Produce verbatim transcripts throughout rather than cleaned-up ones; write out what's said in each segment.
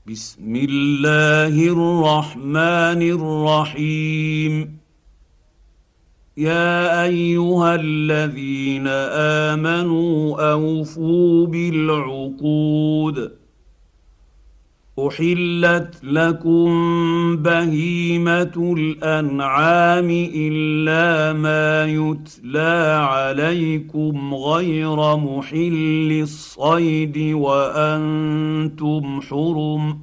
بسم الله الرحمن الرحيم. يا ايها الذين امنوا اوفوا بالعقود. احلت لكم بهيمه الانعام الا ما يتلى عليكم غير محل الصيد وانتم حرم.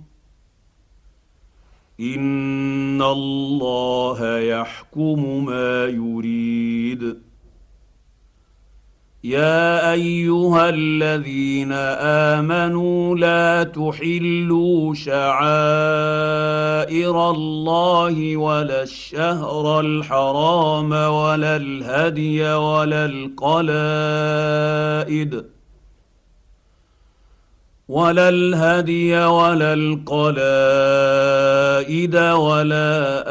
ان الله يحكم ما يريد. يا ايها الذين امنوا لا تحلوا شعائر الله ولا الشهر الحرام ولا الهدي ولا القلائد ولا الهدي ولا القلائد ولا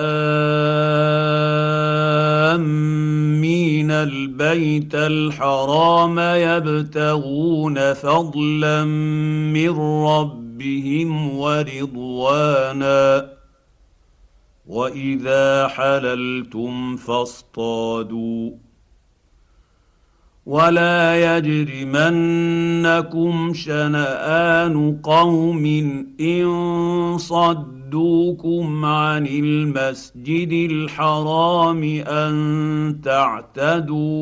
آمين البيت الحرام يبتغون فضلا من ربهم ورضوانا. وإذا حللتم فاصطادوا ولا يجرمنكم شنآن قوم إن صدوكم عن المسجد الحرام أن تعتدوا.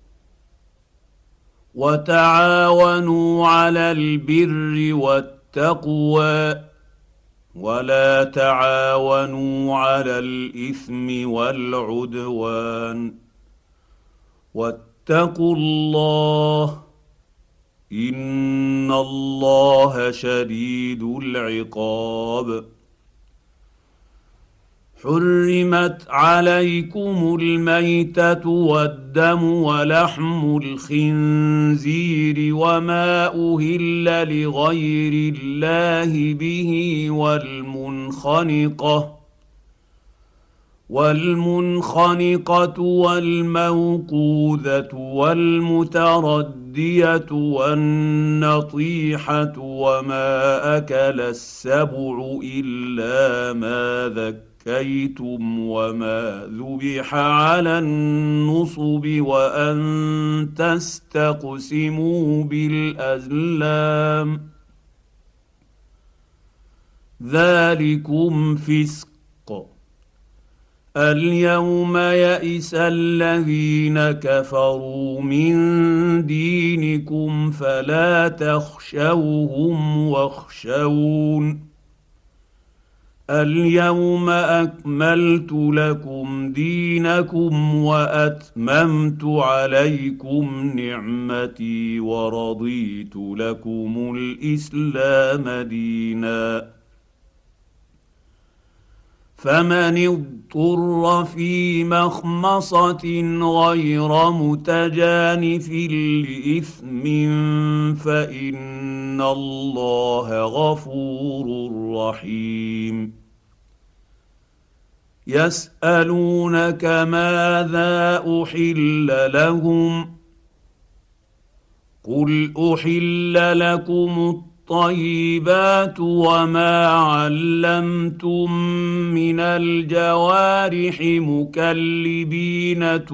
وتعاونوا على البر والتقوى ولا تعاونوا على الإثم والعدوان. واتقوا الله ان الله شديد العقاب. حرمت عليكم الميتة والدم ولحم الخنزير وما أهل لغير الله به والمنخنقة والمنخنقة والموقوذة والمتردية والنطيحة وما أكل السبع إلا ما ذكيتم وما ذبح على النصب وأن تستقسموا بالأزلام ذلكم فسق. اليوم يئس الذين كفروا من دينكم فلا تخشوهم واخشون. اليوم اكملت لكم دينكم واتممت عليكم نعمتي ورضيت لكم الاسلام دينا. فمن اضطر في مخمصة غير متجانف لإثم فإن الله غفور رحيم. يسألونك ماذا أحل لهم قل أحل لكم الطيبات وما علمتم من الجوارح مكلبين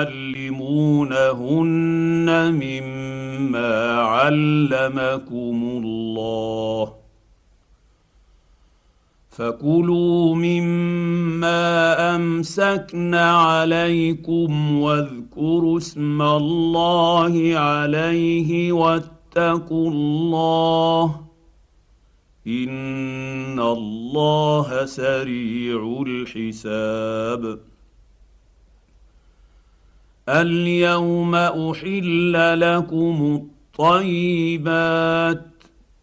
تعلمونهن مما علمكم الله فكلوا مما أمسكن عليكم واذكروا اسم الله عليه واتقوا الله ان الله سريع الحساب. اليوم احل لكم الطيبات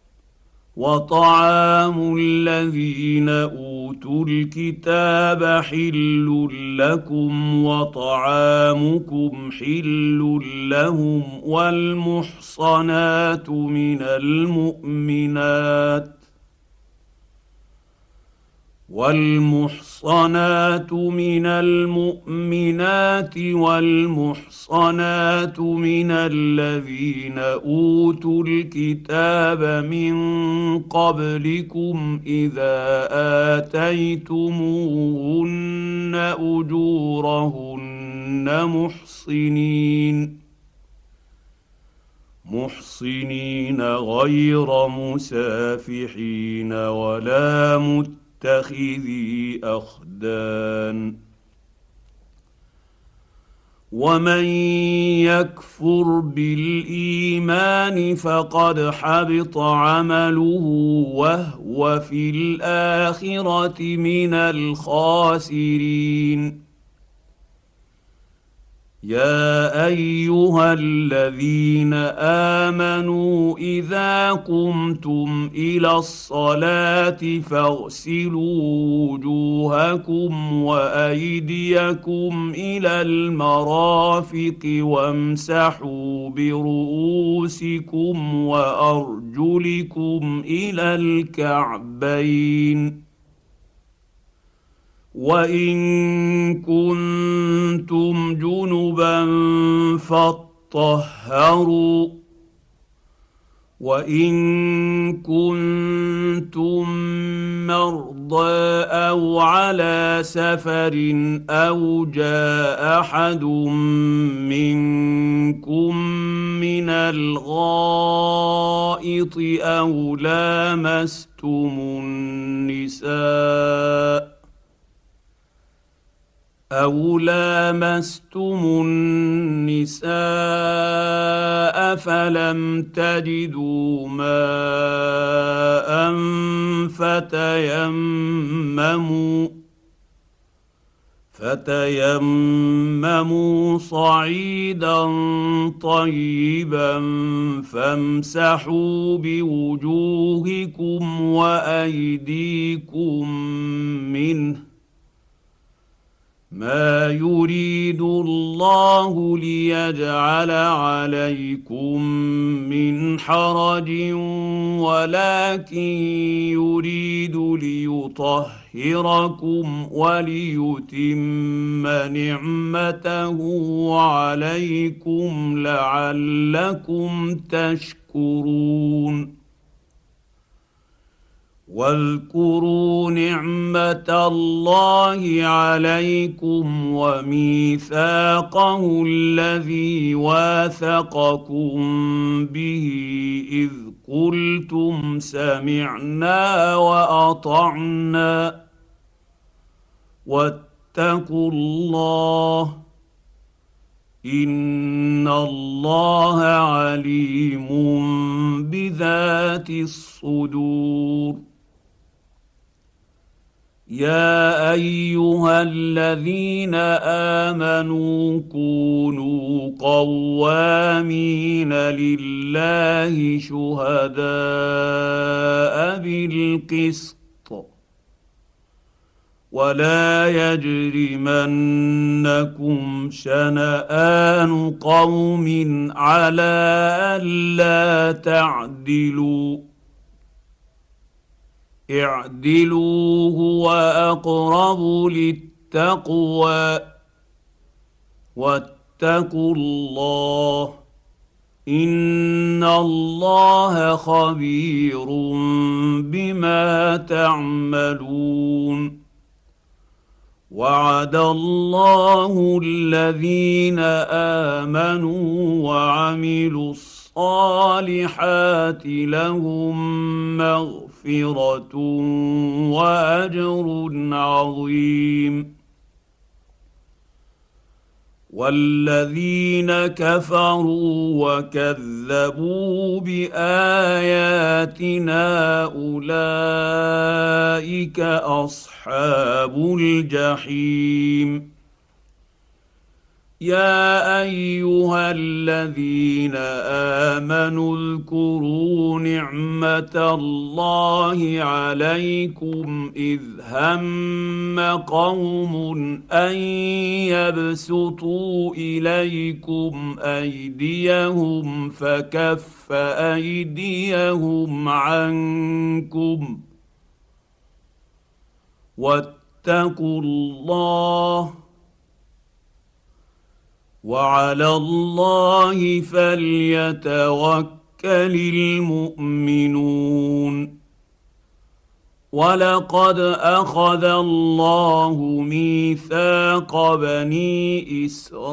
وطعام الذين اوتوا الكتاب حل لكم وطعامكم حل لهم والمحصنات من المؤمنات والمحصنات والمحصنات من المؤمنات والمحصنات من الذين اوتوا الكتاب من قبلكم اذا اتيتموهن اجورهن محصنين محصنين غير مسافحين ولا متخذي اخدان ومن يكفر بالايمان فقد حبط عمله وهو في الاخره من الخاسرين يا ايها الذين امنوا اذا قمتم الى الصلاه فاغسلوا وجوهكم وايديكم الى المرافق وامسحوا برؤوسكم وارجلكم الى الكعبين وان كنتم جنبا فاطهروا وان كنتم مرضى او على سفر او جاء احد منكم من الغائط او لامستم النساء أو لامستم النساء فلم تجدوا ماء فتيمموا فتيمموا صعيدا طيبا فامسحوا بوجوهكم وأيديكم منه ما يريد الله ليجعل عليكم من حرج ولكن يريد ليطهركم وليتم نعمته عليكم لعلكم تشكرون واذكروا نعمه الله عليكم وميثاقه الذي واثقكم به اذ قلتم سمعنا واطعنا واتقوا الله ان الله عليم بذات الصدور يا ايها الذين امنوا كونوا قوامين لله شهداء بالقسط ولا يجرمنكم شنآن قوم على ألا تعدلوا اعدلوا هو أقرب للتقوى واتقوا الله إن الله خبير بما تعملون وعد الله الذين آمنوا وعملوا الصالحات لهم مغفرة وأجر عظيم والذين كفروا وكذبوا بآياتنا أولئك أصحاب الجحيم يا أيها الذين آمنوا اذكروا نعمة الله عليكم إذ هم قوم أن يبسطوا إليكم أيديهم فكف أيديهم عنكم واتقوا فاتقوا الله وعلى الله فليتوكل المؤمنون. ولقد اخذ الله ميثاق بني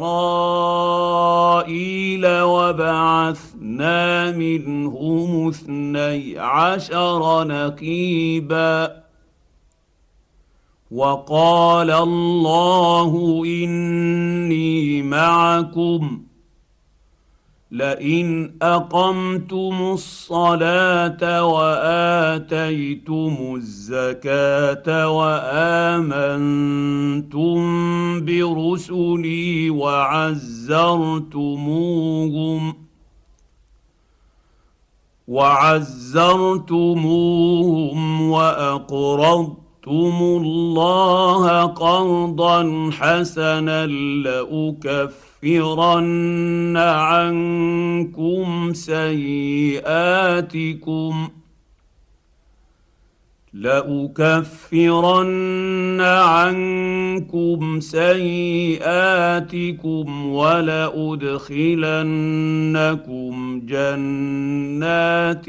اسرائيل وبعثنا منهم اثني عشر نقيبا وقال الله اني معكم لئن اقمتم الصلاه واتيتم الزكاه وامنتم برسلي وعزرتموهم وعزرتموهم واقرضتم الله قرضا حسنا لأكفرن عنكم سيئاتكم لأكفرن عنكم سيئاتكم ولأدخلنكم جنات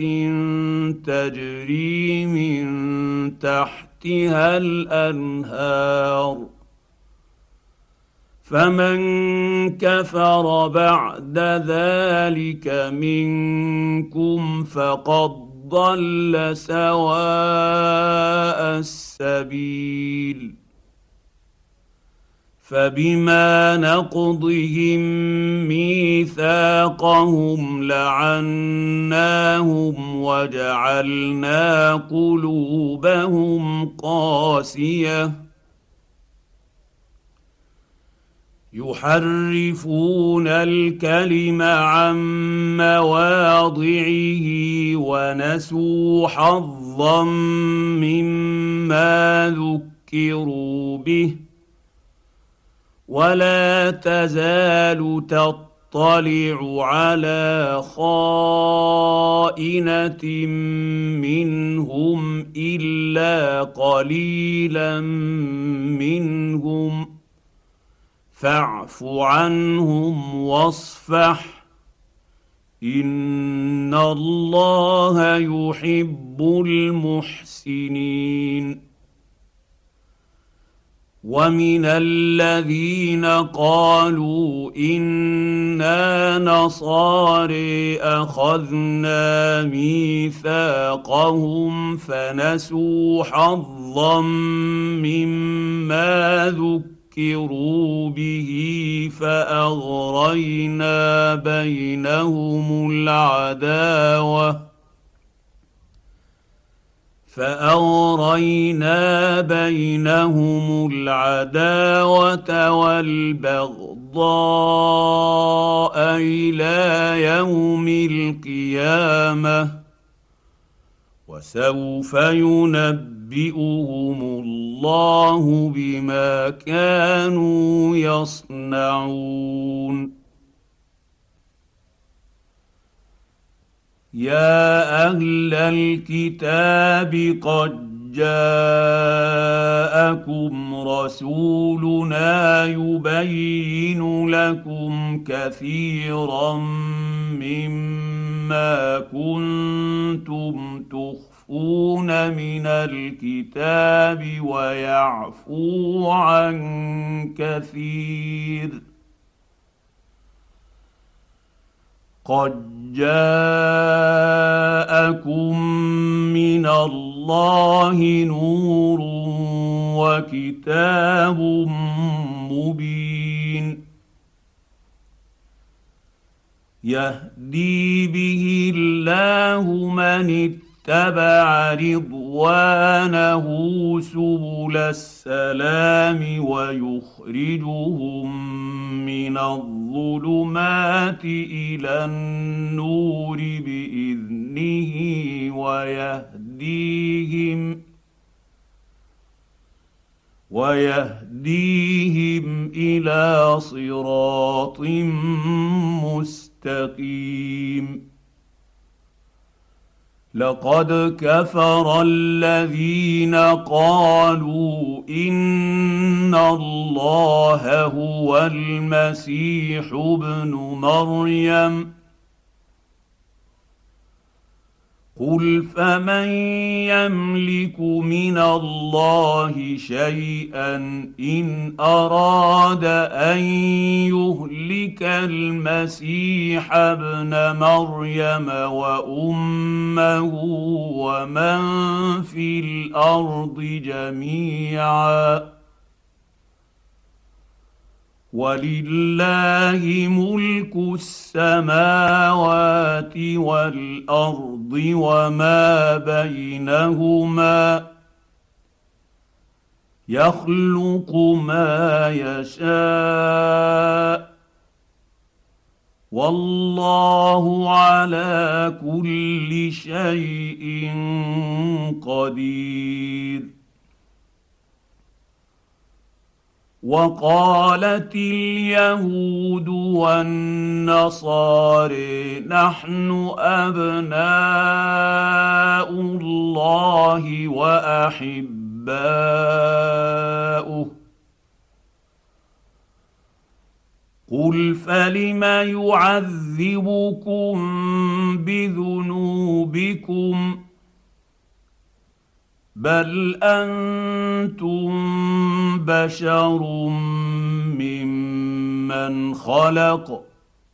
تجري من تحتها الأنهار فمن كفر بعد ذلك منكم فقد ضل سواء السبيل. فبما نقضهم ميثاقهم لعناهم وجعلنا قلوبهم قاسية يحرفون الكلم عن مواضعه ونسوا حظا مما ذكروا به ولا تزال تطلع على خائنة منهم إلا قليلا منهم فاعف عنهم واصفح إن الله يحب المحسنين. ومن الذين قالوا إنا نصارى أخذنا ميثاقهم فنسوا حظا مما ذكروا به فأغرينا بينهم العداوة فأغرينا بينهم العداوة والبغضاء إلى يوم القيامة وسوف ينبئهم الله بما كانوا يصنعون. يا أهل الكتاب قد جاءكم رسولنا يبين لكم كثيرا مما كنتم تخفون من الكتاب ويعفو عن كثير. قد جاءكم من الله نور وكتاب مبين يهدي به الله من اتبع رضوانه سبل السلام ويخرجهم من الظلمات إلى النور بإذنه ويهديهم ويهديهم إلى صراط مستقيم. لقد كفر الذين قالوا ان الله هو المسيح ابن مريم قل فمن يملك من الله شيئا ان اراد ان يهلك المسيح ابن مريم وامه ومن في الارض جميعا ولله ملك السماوات والارض وما بينهما يخلق ما يشاء والله على كل شيء قدير. وقالت اليهود والنصارى نحن ابناء الله واحباؤه قل فلم يعذبكم بذنوبكم بل انتم بشر ممن خلق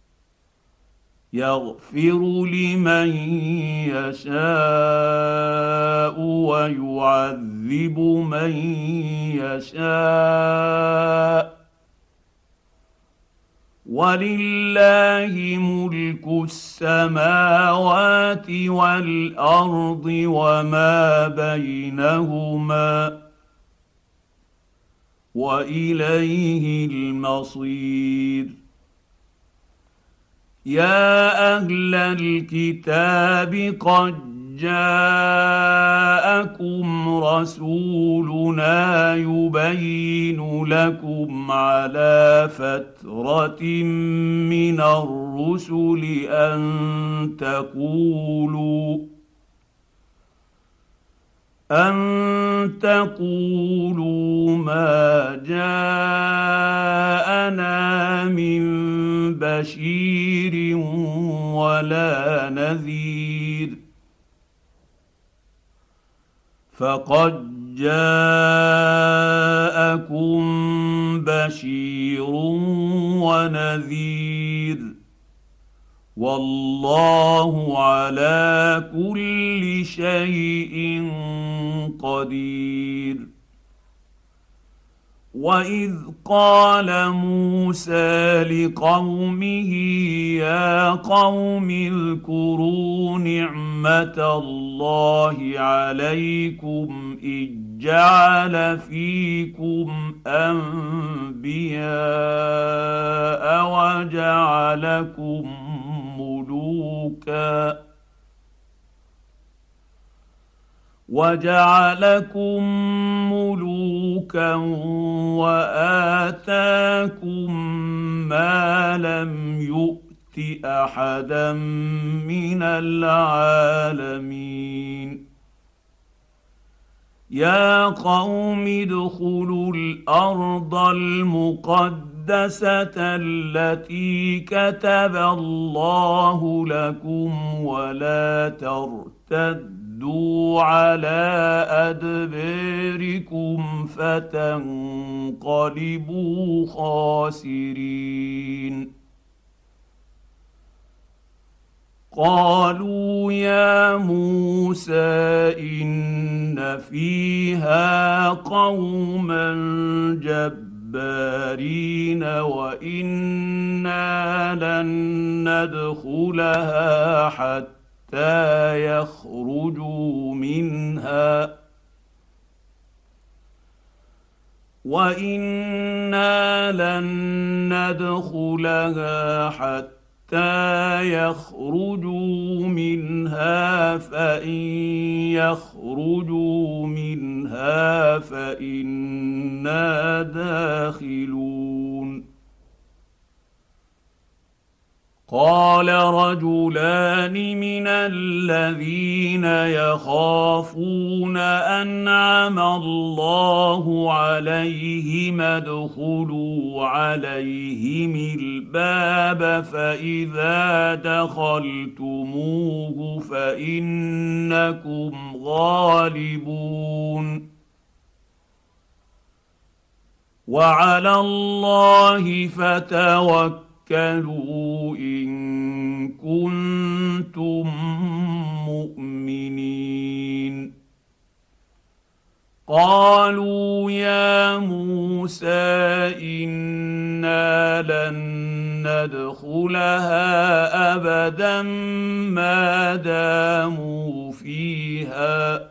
يغفر لمن يشاء ويعذب من يشاء ولله ملك السماوات والارض وما بينهما واليه المصير. يا اهل الكتاب قد جاءكم رسولنا يبين لكم على فترة من الرسل أن تقولوا أن تقولوا ما جاءنا من بشير ولا نذير فقد جاءكم بشير ونذير والله على كل شيء قدير. واذ قال موسى لقومه يا قوم اذكروا نعمه الله عليكم اذ جعل فيكم انبياء وجعلكم ملوكا وجعلكم ملوكا وآتاكم ما لم يؤت أحدا من العالمين. يا قوم ادخلوا الأرض المقدسة التي كتب الله لكم ولا ترتدوا ردوا على أدباركم فتنقلبوا خاسرين. قالوا يا موسى إن فيها قوما جبارين وإنا لن ندخلها حتى حتى يخرجوا منها وإنا لن ندخلها حتى يخرجوا منها فإن يخرجوا منها فإنا داخلون. قال رجلان من الذين يخافون أنعم الله عليهم ادخلوا عليهم الباب فإذا دخلتموه فإنكم غالبون وعلى الله فتوكلوا كَلُوا إِن كُنتُم مُّؤْمِنِينَ قالوا يا موسى إنا لن ندخلها أبدا ما داموا فيها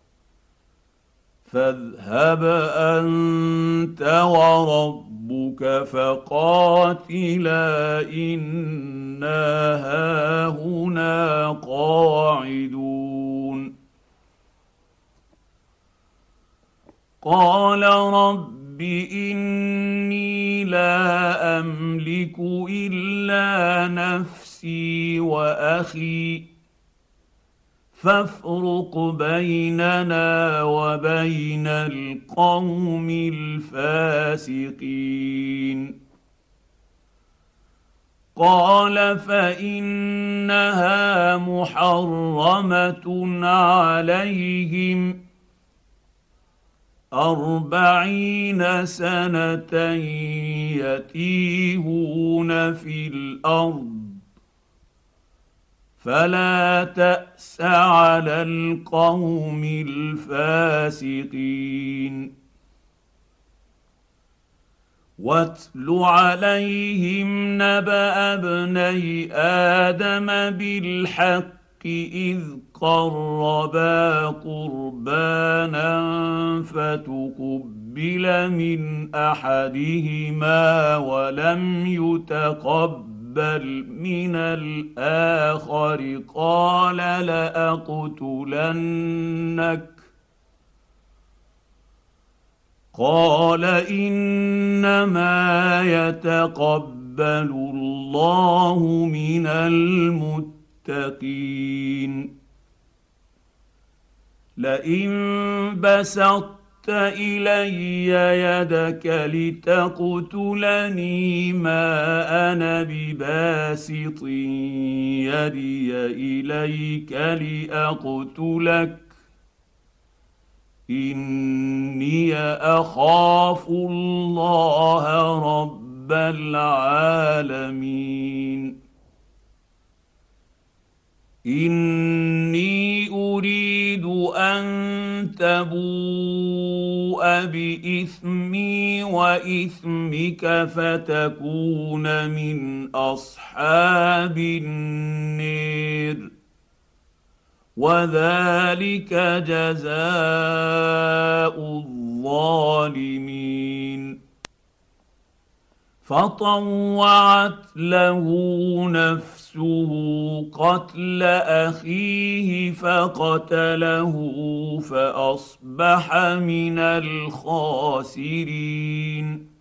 فاذهب أنت وربك ربك فقاتلا إنا هاهنا قاعدون قال رب إني لا أملك إلا نفسي وأخي فافرق بيننا وبين القوم الفاسقين قال فإنها محرمة عليهم أربعين سنة يتيهون في الأرض فلا تأس على القوم الفاسقين واتل عليهم نبأ ابني آدم بالحق إذ قربا قربانا فتقبل من أحدهما ولم يتقبل بل من الآخر قال لأقتلنك قال إنما يتقبل الله من المتقين لئن بسطت إلي يدك لتقتلني ما أنا بباسط يدي إليك لأقتلك إني أخاف الله رب العالمين إني أريد أن تبوء بإثمي وإثمك فتكون من أصحاب النير وذلك جزاء الظالمين فطوعت له نفسه قتل أخيه فقتله فأصبح من الخاسرين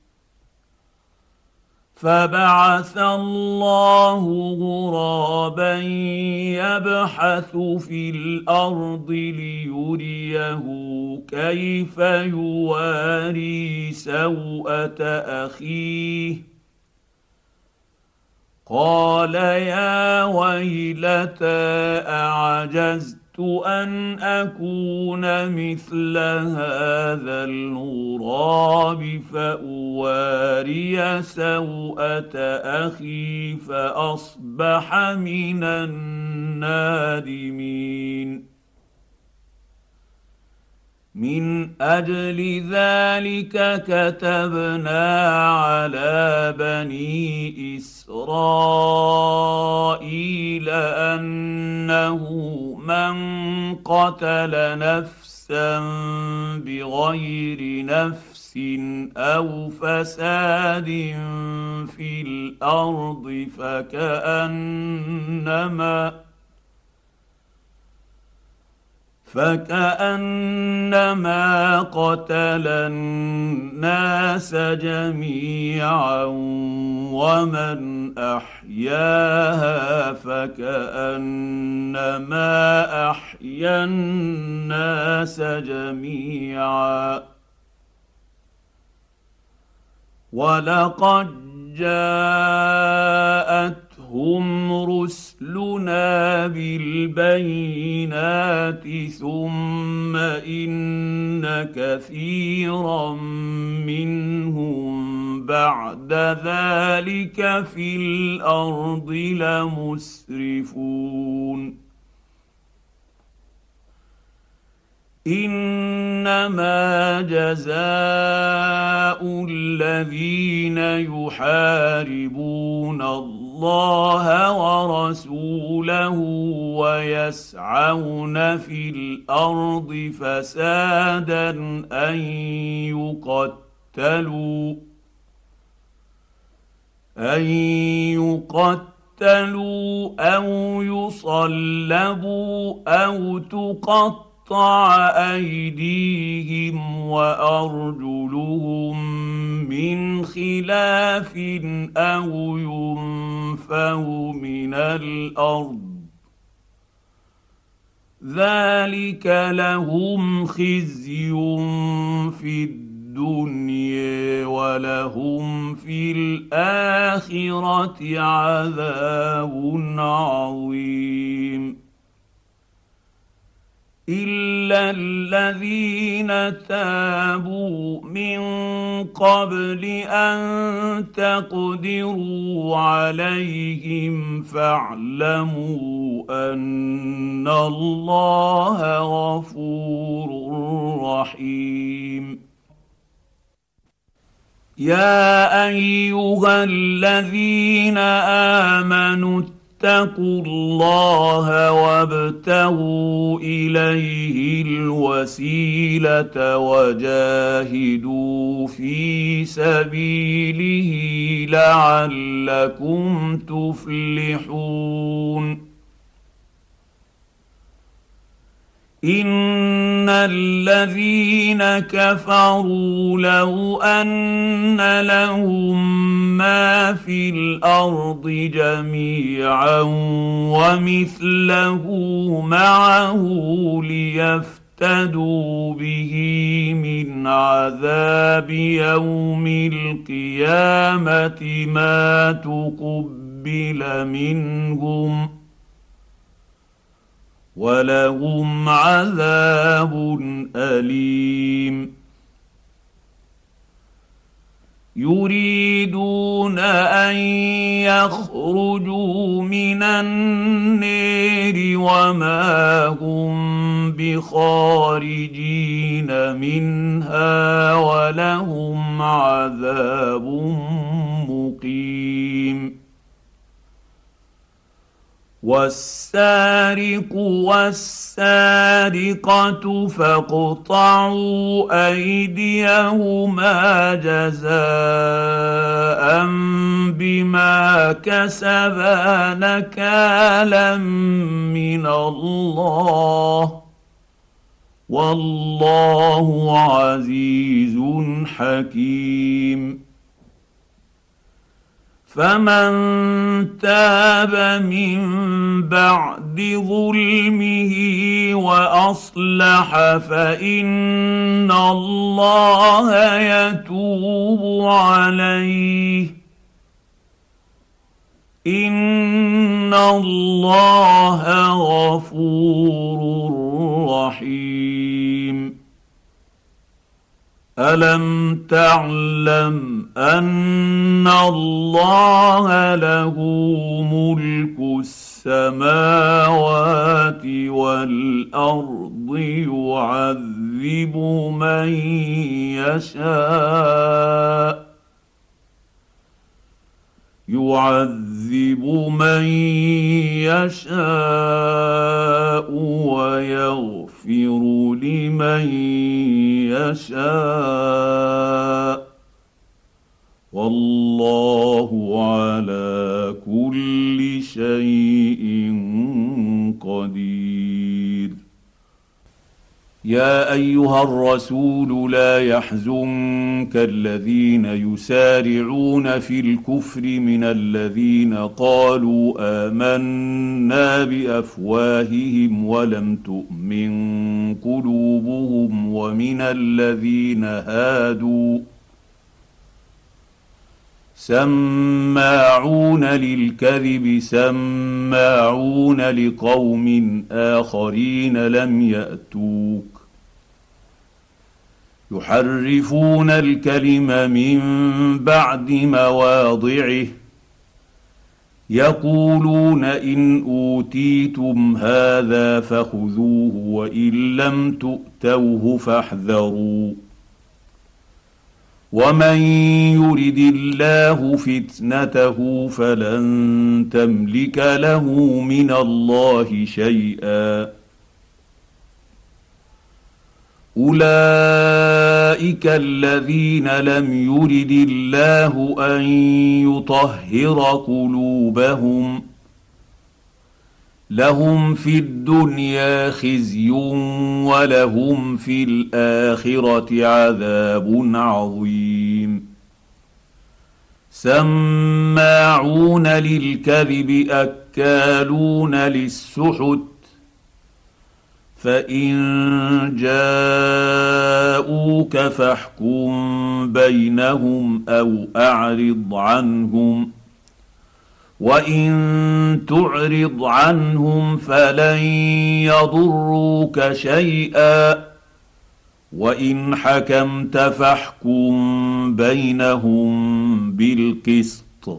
فبعث الله غرابا يبحث في الأرض ليريه كيف يواري سوءة أخيه قال يا ويلتى أعجزت أن أكون مثل هذا الغراب فأواري سوءة أخي فأصبح من النادمين من أجل ذلك كتبنا على بني إسرائيل أنه من قتل نفسا بغير نفس أو فساد في الأرض فكأنما فكأنما قتل الناس جميعا ومن أحياها فكأنما أحيا الناس جميعا ولقد جاءتهم رسلنا بالبينات ثم إن كثيرا منهم بعد ذلك في الأرض لمسرفون انما جزاء الذين يحاربون الله ورسوله ويسعون في الارض فسادا ان يقتلوا ان يقتلوا او يصلبوا او تقتلوا تقطع أيديهم وأرجلهم من خلاف أو ينفوا من الأرض ذلك لهم خزي في الدنيا ولهم في الآخرة عذاب عظيم إلا الذين تابوا من قبل أن تقدروا عليهم فاعلموا أن الله غفور رحيم يا أيها الذين آمنوا اتقوا الله وابتغوا إليه الوسيلة وجاهدوا في سبيله لعلكم تفلحون إن الذين كفروا لو أن لهم ما في الأرض جميعا ومثله معه ليفتدوا به من عذاب يوم القيامة ما تقبل منهم ولهم عذاب أليم يريدون أن يخرجوا من النار وما هم بخارجين منها ولهم عذاب مقيم والسارق والسارقة فاقطعوا أيديهما جزاء بما كسبا نكالا من الله والله عزيز حكيم فمن تاب من بعد ظلمه واصلح فان الله يتوب عليه ان الله غفور رحيم ألم تعلم أن الله له ملك السماوات والأرض يعذب من يشاء يعذب من يشاء ويغفر لمن يشاء والله على كل شيء قدير يا ايها الرسول لا يحزنك الذين يسارعون في الكفر من الذين قالوا آمنا بافواههم ولم تؤمن قلوبهم ومن الذين هادوا سماعون للكذب سماعون لقوم آخرين لم يأتوك يحرفون الكلم من بعد مواضعه يقولون إن أوتيتم هذا فخذوه وإن لم تؤتوه فاحذروا ومن يرد الله فتنته فلن تملك له من الله شيئا أولئك الذين لم يرد الله أن يطهر قلوبهم لهم في الدنيا خزي ولهم في الآخرة عذاب عظيم سماعون للكذب أكالون للسحت فإن جاءوك فاحكم بينهم أو أعرض عنهم وإن تعرض عنهم فلن يضروك شيئا وإن حكمت فاحكم بينهم بالقسط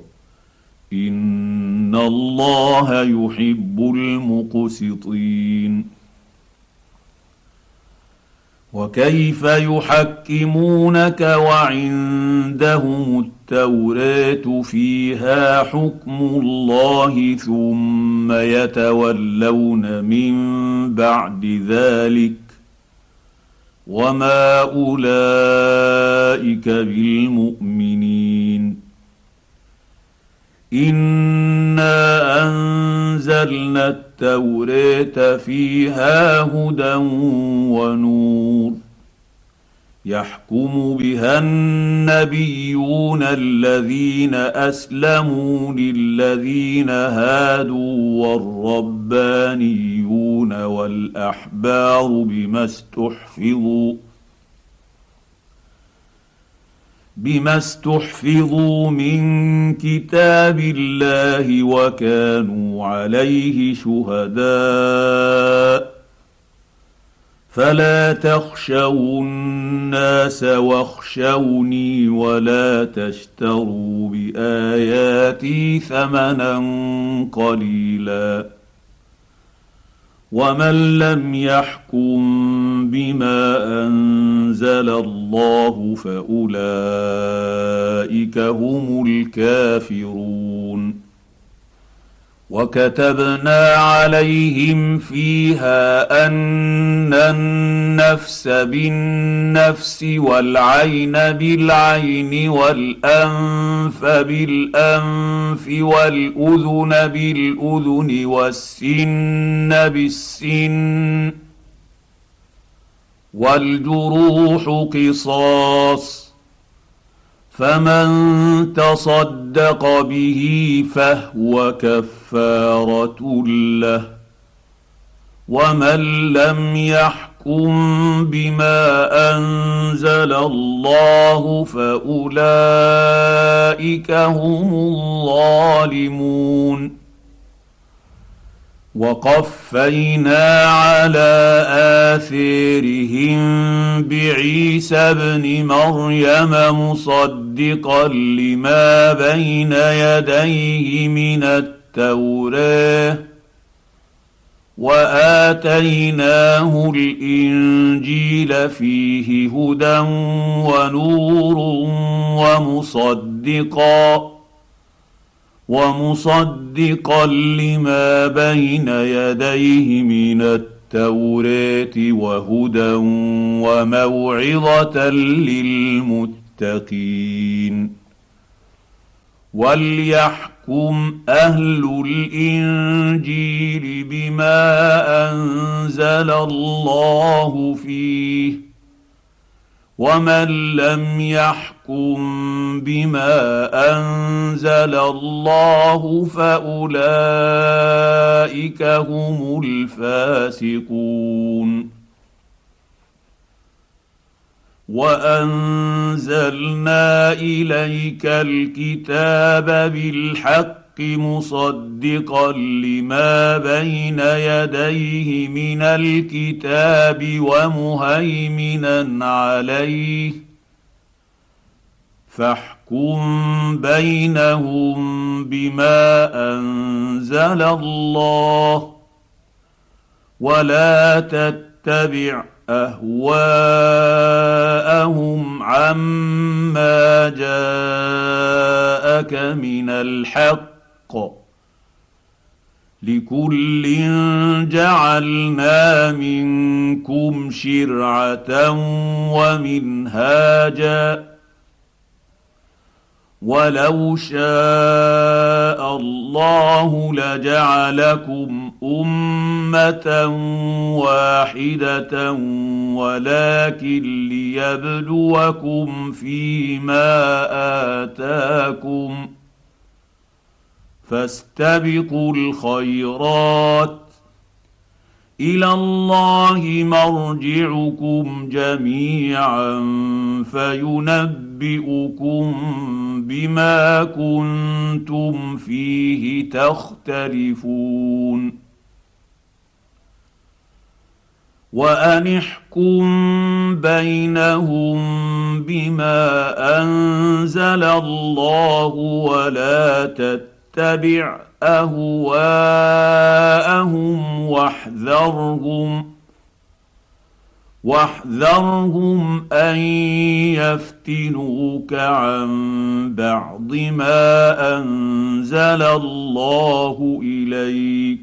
إن الله يحب المقسطين وكيف يحكمونك وعندهم التوراة فيها حكم الله ثم يتولون من بعد ذلك وما أولئك بالمؤمنين إنا أنزلنا التوراة فيها هدى ونور يحكم بها النبيون الذين أسلموا للذين هادوا والربانيون والأحبار بما استحفظوا بما استحفظوا من كتاب الله وكانوا عليه شهداء فلا تخشوا الناس واخشوني ولا تشتروا بآياتي ثمنا قليلا ومن لم يحكم بما أنزل الله فأولئك هم الكافرون وكتبنا عليهم فيها أن النفس بالنفس والعين بالعين والأنف بالأنف والأذن بالأذن والسن بالسن والجروح قصاص فمن تصدق به فهو كفارة له ومن لم يحكم بما أنزل الله فأولئك هم الظالمون وقفينا على آثارهم بعيسى ابن مريم مصدقا لما بين يديه من التوراة وآتيناه الإنجيل فيه هدى ونور ومصدقا ومصدقا لما بين يديه من التوراة وهدى وموعظة للمتقين وليحكم فليحكم اهل الانجيل بما انزل الله فيه ومن لم يحكم بما انزل الله فاولئك هم الفاسقون. وانزلنا اليك الكتاب بالحق مصدقا لما بين يديه من الكتاب ومهيمنا عليه فاحكم بينهم بما انزل الله ولا تتبع اهواءهم عما جاءك من الحق لكل جعلنا منكم شرعه ومنهاجا ولو شاء الله لجعلكم امه واحده ولكن ليبلوكم فيما اتاكم فاستبقوا الخيرات الى الله مرجعكم جميعا فينبئكم بما كنتم فيه تختلفون. وان احكم بينهم بما انزل الله ولا تتبع اهواءهم واحذرهم واحذرهم ان يفتنوك عن بعض ما انزل الله اليك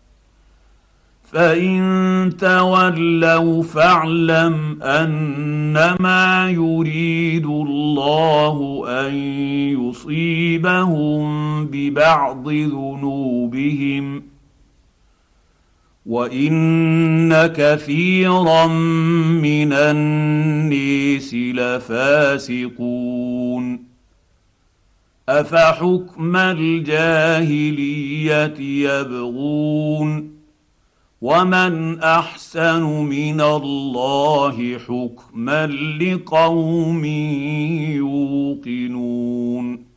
فان تولوا فاعلم انما يريد الله ان يصيبهم ببعض ذنوبهم وان كثيرا من الناس لفاسقون. افحكم الجاهليه يبغون ومن احسن من الله حكما لقوم يوقنون.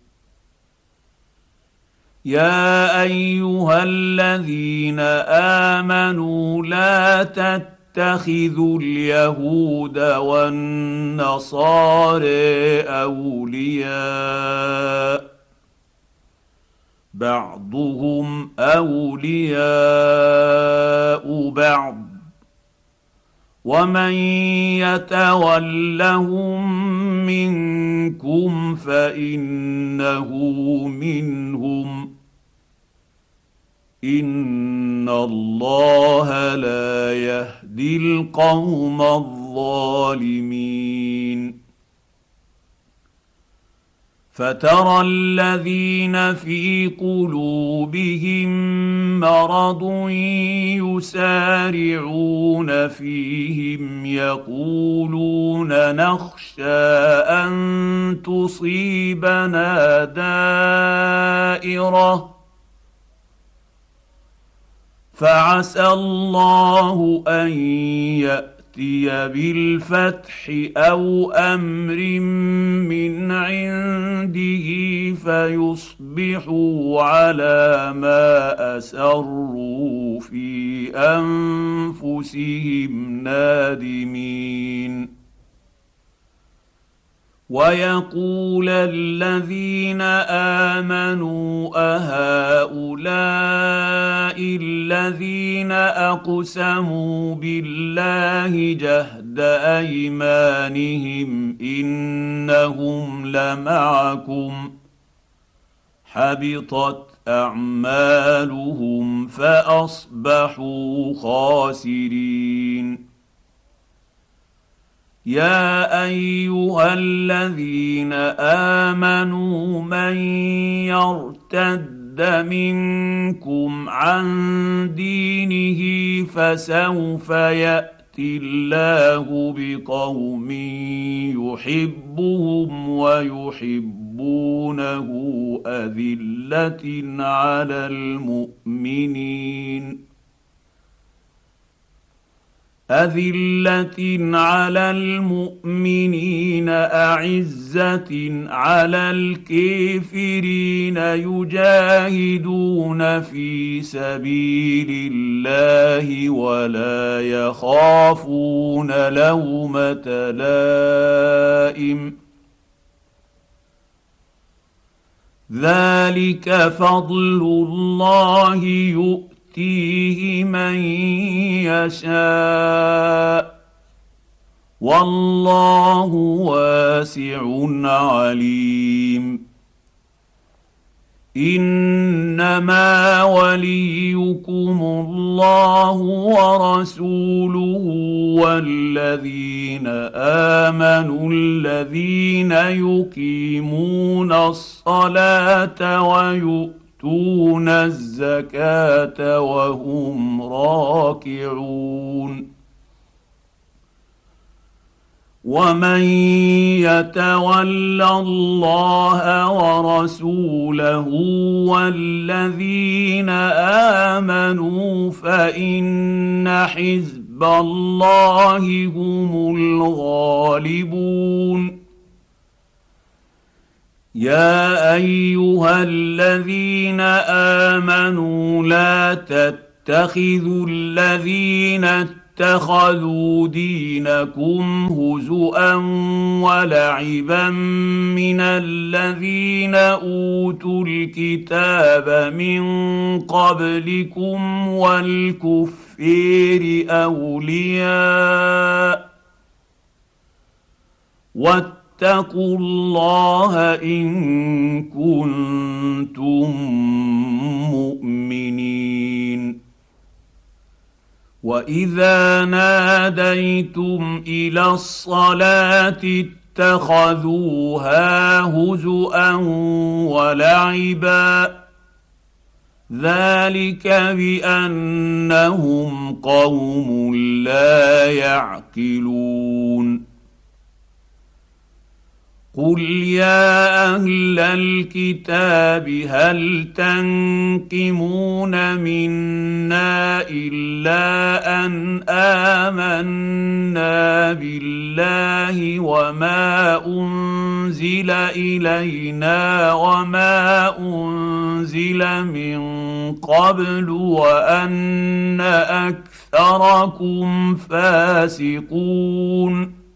يا ايها الذين امنوا لا تتخذوا اليهود والنصارى اولياء بعضهم اولياء بعض ومن يتولهم منكم فانه منهم ان الله لا يهدي القوم الظالمين. فترى الذين في قلوبهم مرض يسارعون فيهم يقولون نخشى ان تصيبنا دائره فعسى الله ان ياتي بالفتح او امر من عنده فيصبحوا على ما اسروا في انفسهم نادمين. ويقول الذين امنوا اهؤلاء الذين اقسموا بالله جهد ايمانهم انهم لمعكم حبطت اعمالهم فاصبحوا خاسرين. يا ايها الذين امنوا من يرتد ارتد منكم عن دينه فسوف ياتي الله بقوم يحبهم ويحبونه اذله على المؤمنين أذلة على المؤمنين أعزة على الكافرين يجاهدون في سبيل الله ولا يخافون لومة لائم ذلك فضل الله يؤتيه يؤتيه من يشاء والله واسع عليم انما وليكم الله ورسوله والذين امنوا الذين يقيمون الصلاه ويؤتون يؤتون الزكاه وهم راكعون ومن يتول الله ورسوله والذين امنوا فان حزب الله هم الغالبون يا ايها الذين امنوا لا تتخذوا الذين اتخذوا دينكم هزءا ولعبا من الذين اوتوا الكتاب من قبلكم والكفار اولياء واتقوا الله ان كنتم مؤمنين واذا ناديتم الى الصلاه اتخذوها هزءا ولعبا ذلك بانهم قوم لا يعقلون قل يا اهل الكتاب هل تنقمون منا الا ان امنا بالله وما انزل الينا وما انزل من قبل وان اكثركم فاسقون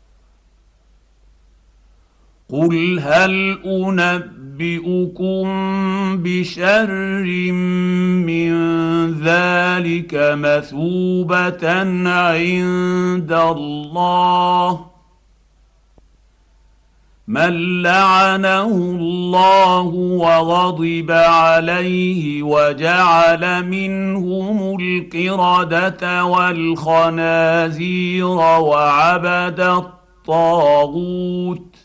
قل هل انبئكم بشر من ذلك مثوبه عند الله من لعنه الله وغضب عليه وجعل منهم القرده والخنازير وعبد الطاغوت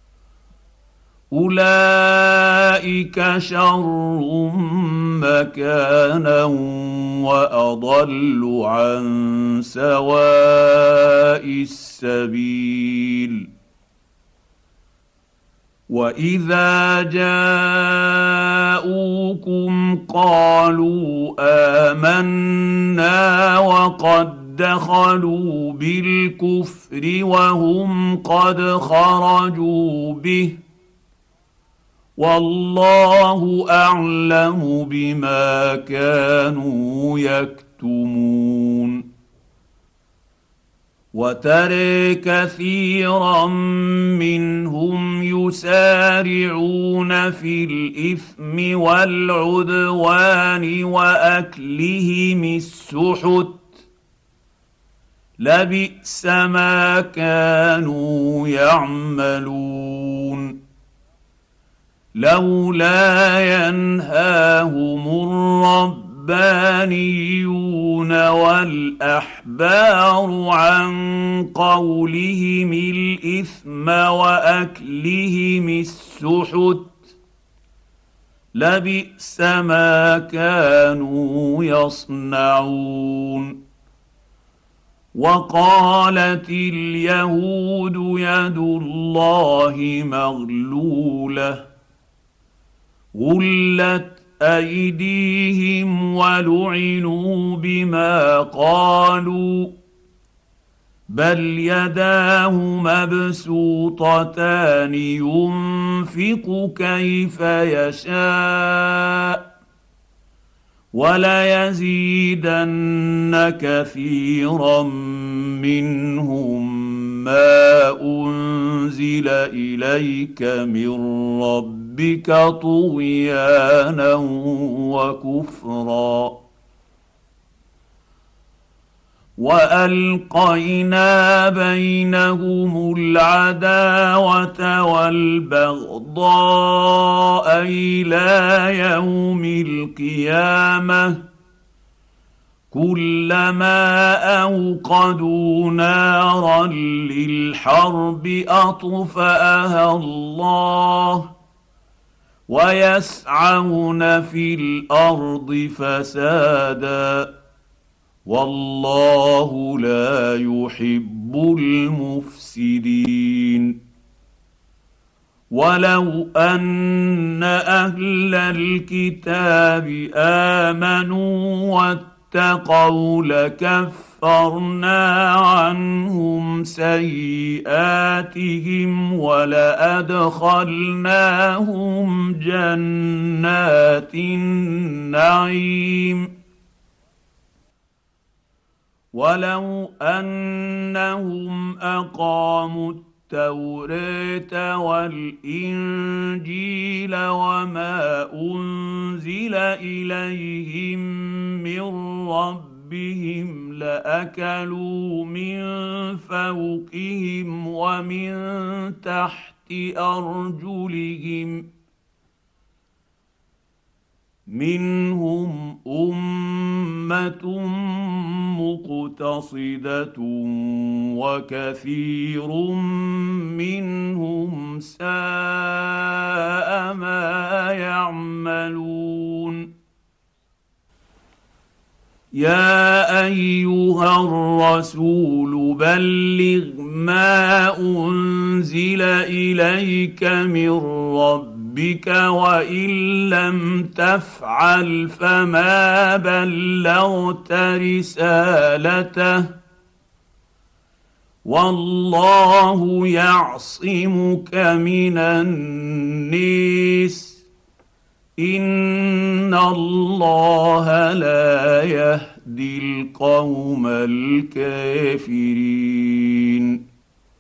اولئك شر مكانا واضل عن سواء السبيل واذا جاءوكم قالوا امنا وقد دخلوا بالكفر وهم قد خرجوا به والله اعلم بما كانوا يكتمون وترى كثيرا منهم يسارعون في الاثم والعدوان واكلهم السحت لبئس ما كانوا يعملون لولا ينهاهم الربانيون والاحبار عن قولهم الاثم واكلهم السحت لبئس ما كانوا يصنعون. وقالت اليهود يد الله مغلوله غلت ايديهم ولعنوا بما قالوا بل يداه مبسوطتان ينفق كيف يشاء وليزيدن كثيرا منهم ما انزل اليك من ربك طغيانا وكفرا. والقينا بينهم العداوه والبغضاء الى يوم القيامه كلما اوقدوا نارا للحرب اطفاها الله ويسعون في الارض فسادا والله لا يحب المفسدين. ولو ان اهل الكتاب امنوا واتقوا لكفرنا عنهم سيئاتهم ولادخلناهم جنات النعيم. ولو انهم اقاموا التوراه والانجيل وما انزل اليهم من ربهم لاكلوا من فوقهم ومن تحت ارجلهم منهم امه مقتصده وكثير منهم ساء ما يعملون. يا ايها الرسول بلغ ما انزل اليك من ربك بك وان لم تفعل فما بلغت رسالته والله يعصمك من الناس ان الله لا يهدي القوم الكافرين.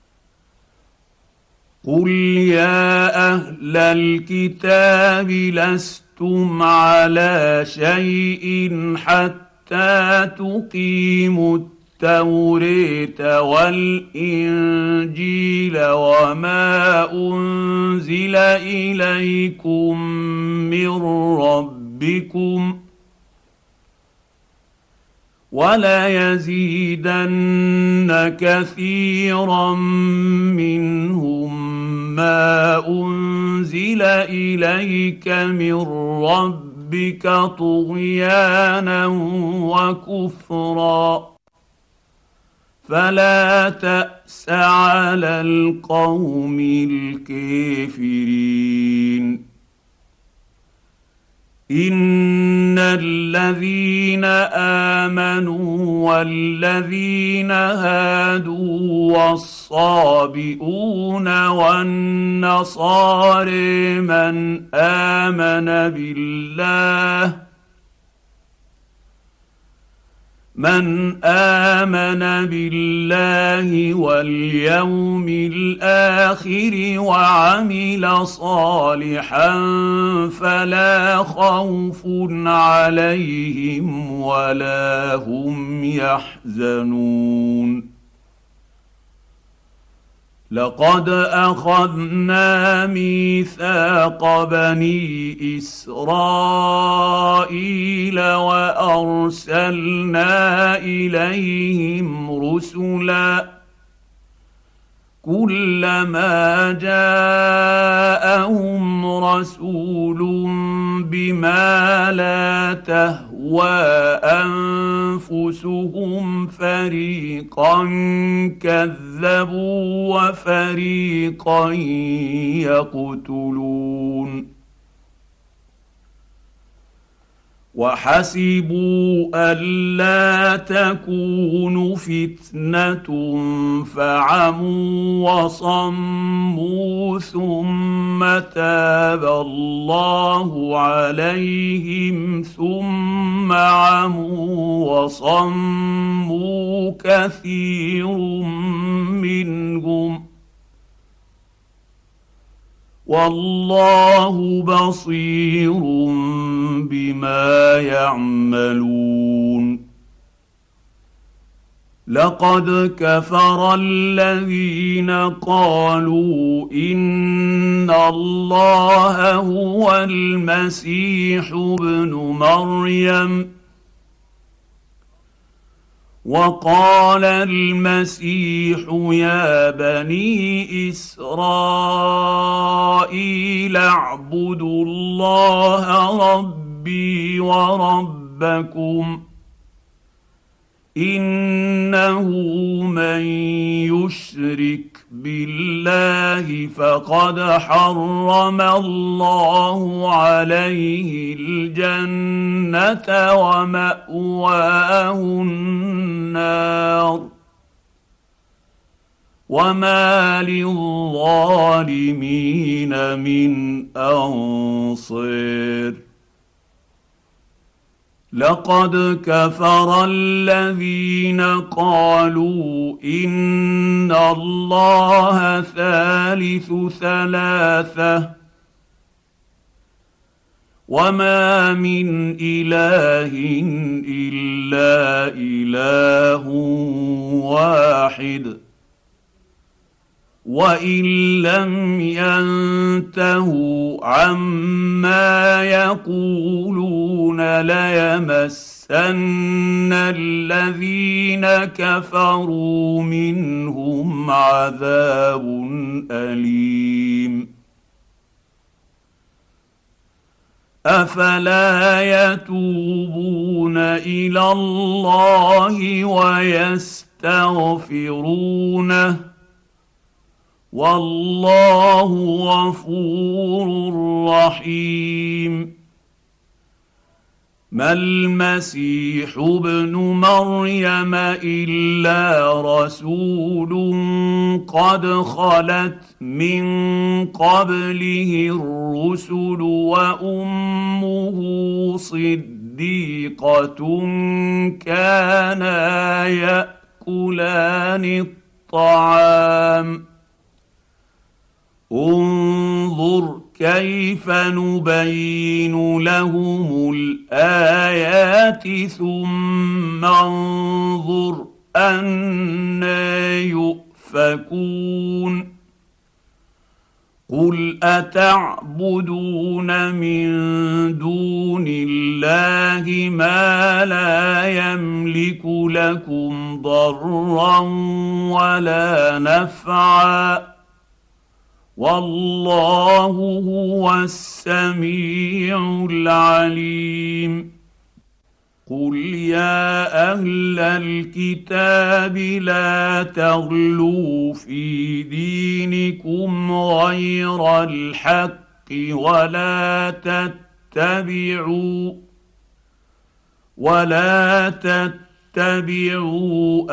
قل يا اهل الكتاب لستم على شيء حتى تقيموا التوراه والانجيل وما انزل اليكم من ربكم وليزيدن كثيرا منهم ما انزل اليك من ربك طغيانا وكفرا فلا تأس على القوم الكافرين. ان الذين امنوا والذين هادوا والصابئون والنصارى من امن بالله من آمن بالله واليوم الآخر وعمل صالحا فلا خوف عليهم ولا هم يحزنون. لقد أخذنا ميثاق بني إسرائيل وأرسلنا إليهم رسلا كلما جاءهم رسول بما لا تهوى انفسهم فريقا كذبوا وفريقا يقتلون وحسبوا الا تكون فتنه فعموا وصموا ثم تاب الله عليهم ثم عموا وصموا كثير منهم والله بصير بما يعملون لقد كفر الذين قالوا ان الله هو المسيح ابن مريم وقال المسيح يا بني اسرائيل اعبدوا الله ربي وربكم انه من يشرك بالله فقد حرم الله عليه الجنه وماواه النار وما للظالمين من انصير لقد كفر الذين قالوا ان الله ثالث ثلاثه وما من اله الا اله واحد وان لم ينتهوا عما يقولون ليمسن الذين كفروا منهم عذاب اليم افلا يتوبون الى الله ويستغفرونه والله غفور رحيم ما المسيح ابن مريم الا رسول قد خلت من قبله الرسل وامه صديقه كانا ياكلان الطعام انظر كيف نبين لهم الايات ثم انظر أنى يؤفكون قل اتعبدون من دون الله ما لا يملك لكم ضرا ولا نفعا والله هو السميع العليم قل يا اهل الكتاب لا تغلوا في دينكم غير الحق ولا تتبعوا ولا تتبعوا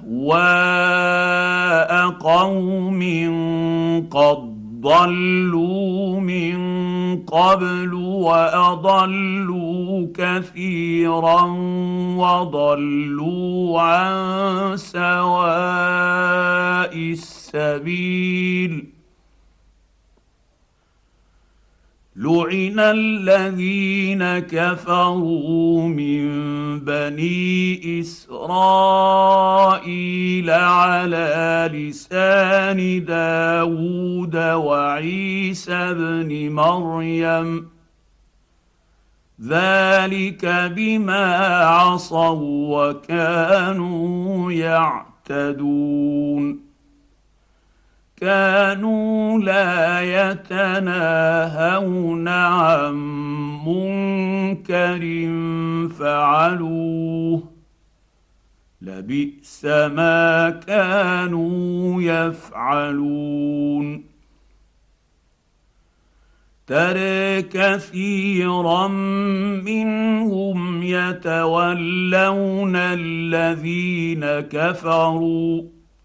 اهواء قوم قد ضلوا من قبل واضلوا كثيرا وضلوا عن سواء السبيل لعن الذين كفروا من بني اسرائيل على لسان داود وعيسى بن مريم ذلك بما عصوا وكانوا يعتدون كانوا لا يتناهون عن منكر فعلوه لبئس ما كانوا يفعلون ترى كثيرا منهم يتولون الذين كفروا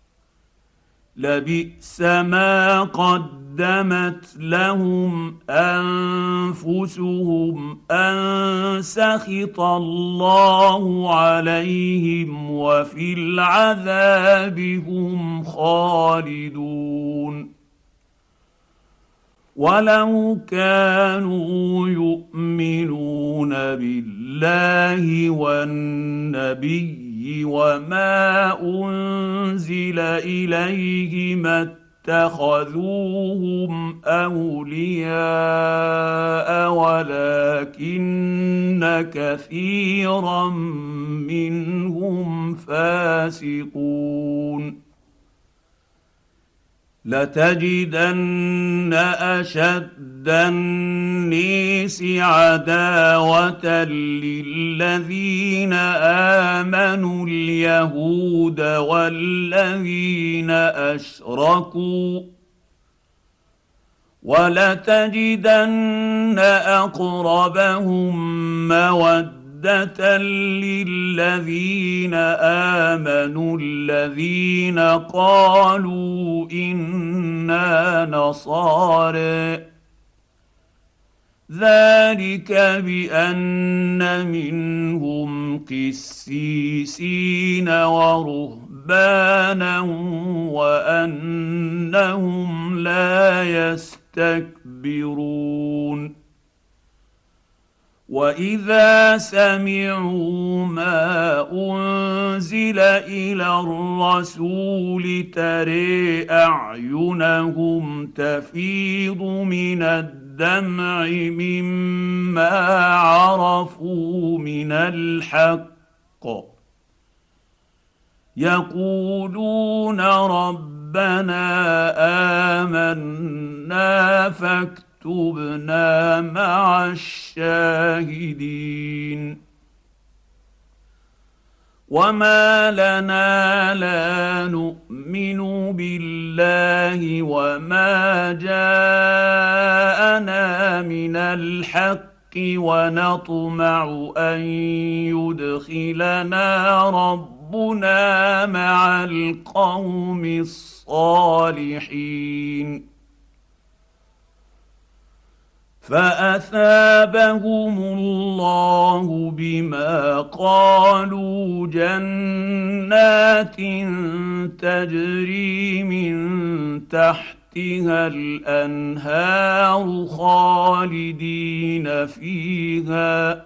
لبئس ما قدمت لهم انفسهم ان سخط الله عليهم وفي العذاب هم خالدون ولو كانوا يؤمنون بالله والنبي وما انزل اليه ما اتخذوهم اولياء ولكن كثيرا منهم فاسقون لتجدن اشد الناس عداوه للذين امنوا اليهود والذين اشركوا ولتجدن اقربهم موده للذين امنوا الذين قالوا انا نصارى ذلك بان منهم قسيسين ورهبانا وانهم لا يستكبرون واذا سمعوا ما انزل الى الرسول ترى اعينهم تفيض من الدمع مما عرفوا من الحق يقولون ربنا آمنا فاكتبنا اكتبنا مع الشاهدين وما لنا لا نؤمن بالله وما جاءنا من الحق ونطمع ان يدخلنا ربنا مع القوم الصالحين فاثابهم الله بما قالوا جنات تجري من تحتها الانهار خالدين فيها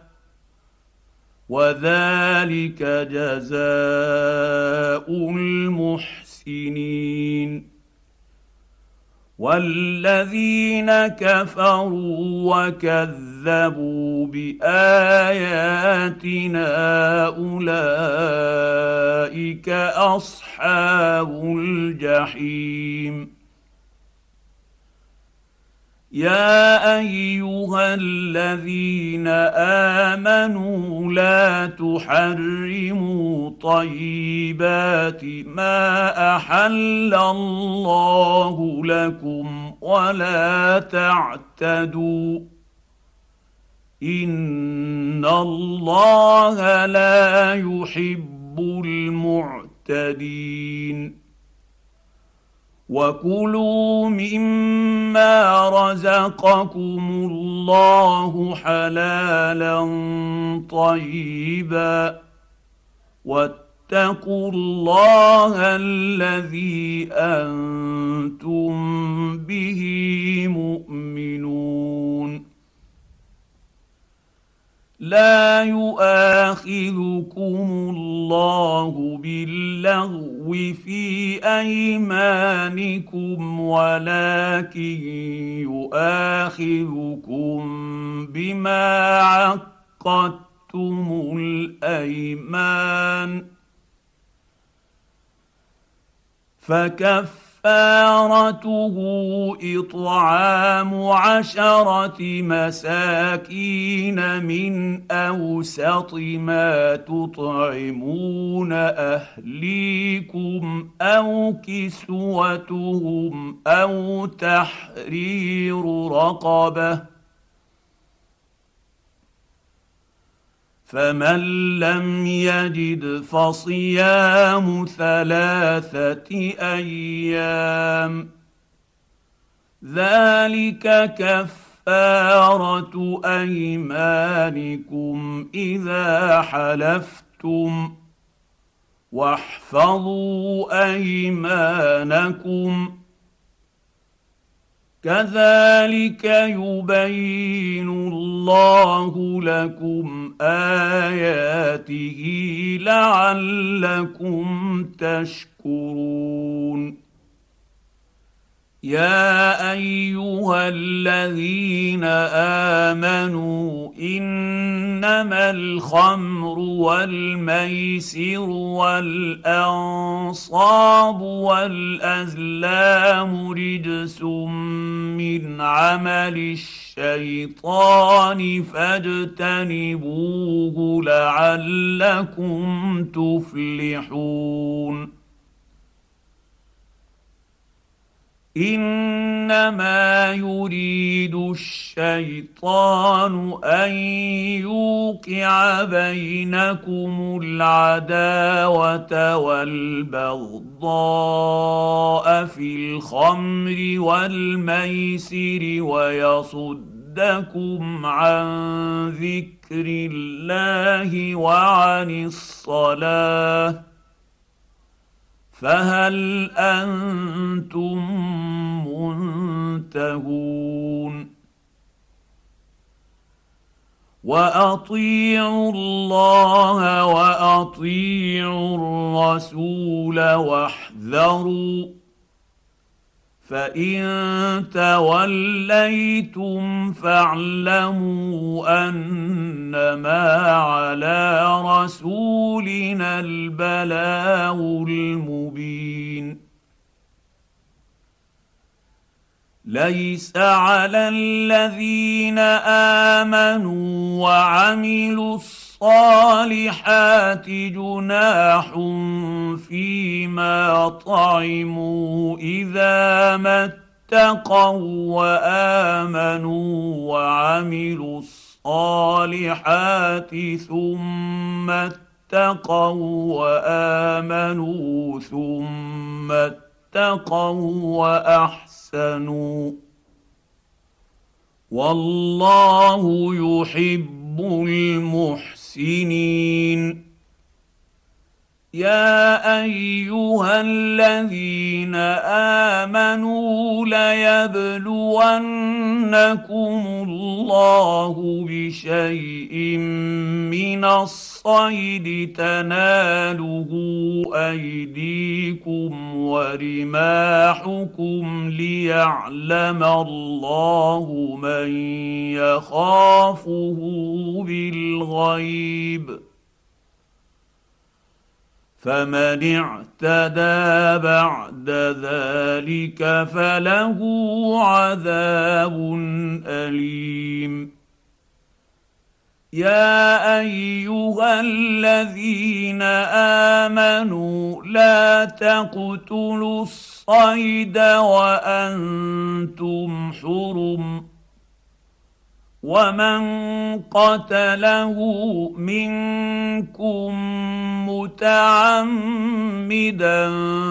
وذلك جزاء المحسنين والذين كفروا وكذبوا باياتنا اولئك اصحاب الجحيم يا ايها الذين امنوا لا تحرموا طيبات ما احل الله لكم ولا تعتدوا ان الله لا يحب المعتدين وكلوا مما رزقكم الله حلالا طيبا واتقوا الله الذي انتم به مؤمنون لا يؤاخذكم الله باللغو في ايمانكم ولكن يؤاخذكم بما عقدتم الايمان فكف فكفارته اطعام عشره مساكين من اوسط ما تطعمون اهليكم او كسوتهم او تحرير رقبه، فمن لم يجد فصيام ثلاثه ايام، ذلك كفاره ايمانكم اذا حلفتم، واحفظوا ايمانكم، كذلك يبين الله لكم اياته لعلكم تشكرون. يا ايها الذين امنوا انما الخمر والميسر والانصاب والازلام رجس من عمل الشيطان فاجتنبوه لعلكم تفلحون. انما يريد الشيطان ان يوقع بينكم العداوه والبغضاء في الخمر والميسر ويصدكم عن ذكر الله وعن الصلاه، فهل انتم منتهون؟ واطيعوا الله واطيعوا الرسول واحذروا، فان توليتم فاعلموا انما على رسولنا البلاغ المبين. ليس على الذين امنوا وعملوا الصالحات جناح فيما طعموا اذا ما اتقوا وامنوا وعملوا الصالحات ثم اتقوا وامنوا ثم اتقوا واحسنوا، والله يحب المحسنين. يا ايها الذين امنوا ليبلونكم الله بشيء من الصيد تناله ايديكم ورماحكم ليعلم الله من يخافه بالغيب، فمن اعتدى بعد ذلك فله عذاب أليم. يا أيها الذين آمنوا لا تقتلوا الصيد وأنتم حرم، ومن قتله منكم متعمدا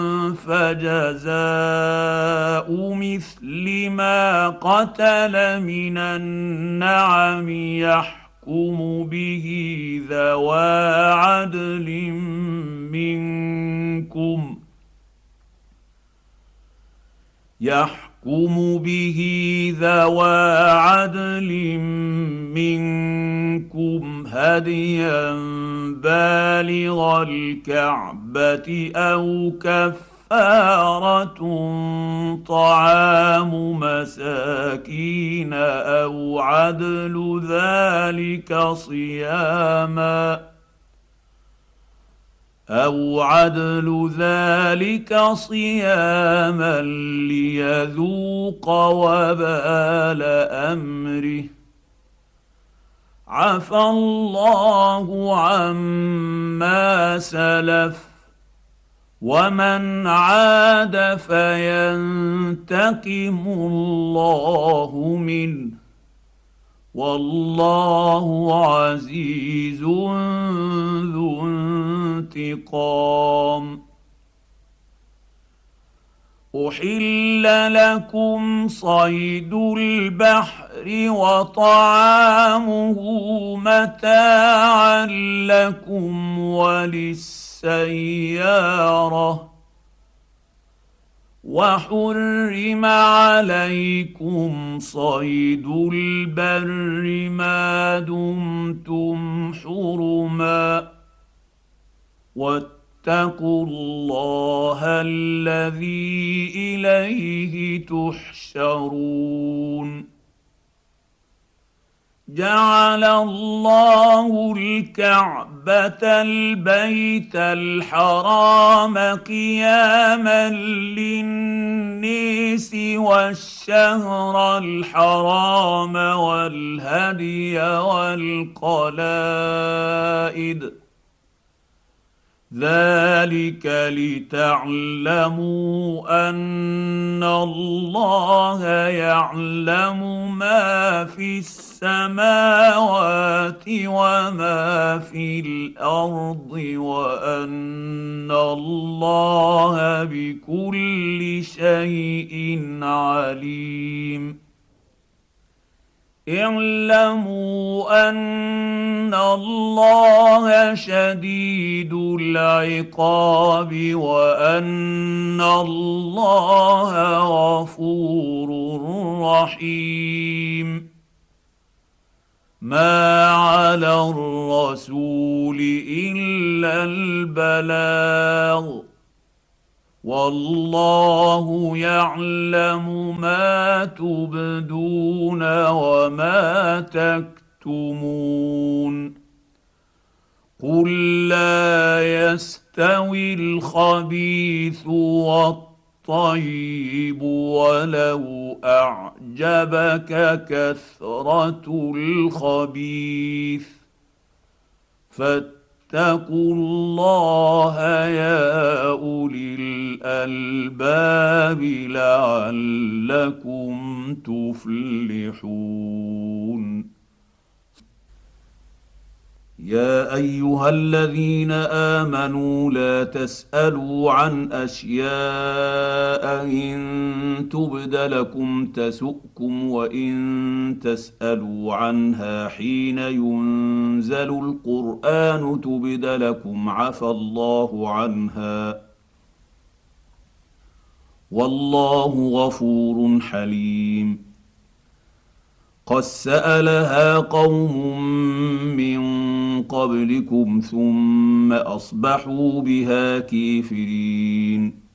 فجزاء مثل ما قتل من النعم يحكم به ذوى عدل منكم يحكم به ذوى عدل منكم هديا بالغ الكعبة أو كفارة طعام مساكين أو عدل ذلك صياما او عدل ذلك صياما ليذوق وبال امره عفى الله عما سلف ومن عاد فينتقم الله منه والله عزيز ذو انتقام. احل لكم صيد البحر وطعامه متاعا لكم وللسياره وحرم عليكم صيد البر ما دمتم حرما واتقوا الله الذي اليه تحشرون. جعل الله الكعبة البيت الحرام قياما للناس والشهر الحرام والهدي والقلائد ذلك لتعلموا ان الله يعلم ما في السماوات وما في الارض وان الله بكل شيء عليم. اعلموا ان الله شديد العقاب وان الله غفور رحيم. ما على الرسول الا البلاغ والله يعلم ما تبدون وما تكتمون. قل لا يستوي الخبيث والطيب ولو اعجبك كثرة الخبيث فاتقوا الله يا اولي الالباب لعلكم تفلحون. يا ايها الذين امنوا لا تسالوا عن اشياء ان تبد لكم تسؤكم وان تسالوا عنها حين ينزل القران تبد لكم عفى الله عنها والله غفور حليم. قد سالها قوم من قبلكم ثم اصبحوا بها كافرين.